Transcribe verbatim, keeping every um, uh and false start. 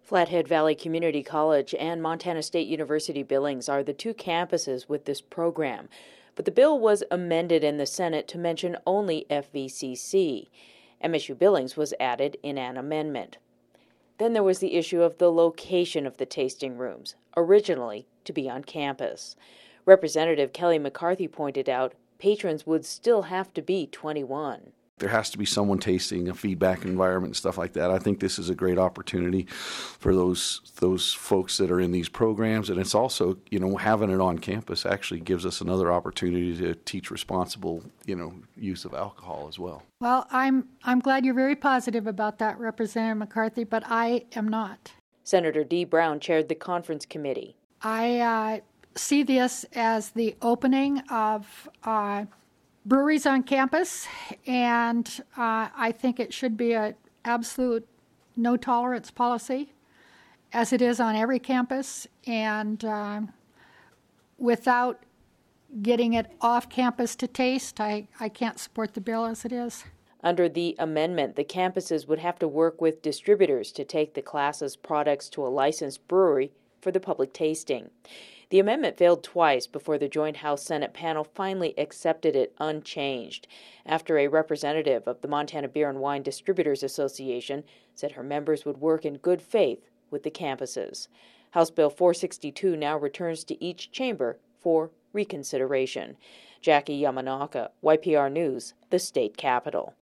Flathead Valley Community College and Montana State University Billings are the two campuses with this program, but the bill was amended in the Senate to mention only F V C C. M S U Billings was added in an amendment. Then there was the issue of the location of the tasting rooms, originally to be on campus. Representative Kelly McCarthy pointed out patrons would still have to be twenty-one. There has to be someone tasting, a feedback environment and stuff like that. I think this is a great opportunity for those those folks that are in these programs. And it's also, you know, having it on campus actually gives us another opportunity to teach responsible, you know, use of alcohol as well. Well, I'm I'm glad you're very positive about that, Representative McCarthy, but I am not. Senator Dee Brown chaired the conference committee. I uh, see this as the opening of uh, breweries on campus, and uh, I think it should be an absolute no tolerance policy, as it is on every campus, and uh, without getting it off campus to taste, I, I can't support the bill as it is. Under the amendment, the campuses would have to work with distributors to take the class's products to a licensed brewery for the public tasting. The amendment failed twice before the joint House-Senate panel finally accepted it unchanged, after a representative of the Montana Beer and Wine Distributors Association said her members would work in good faith with the campuses. House Bill four sixty-two now returns to each chamber for reconsideration. Jackie Yamanaka, Y P R News, the state capitol.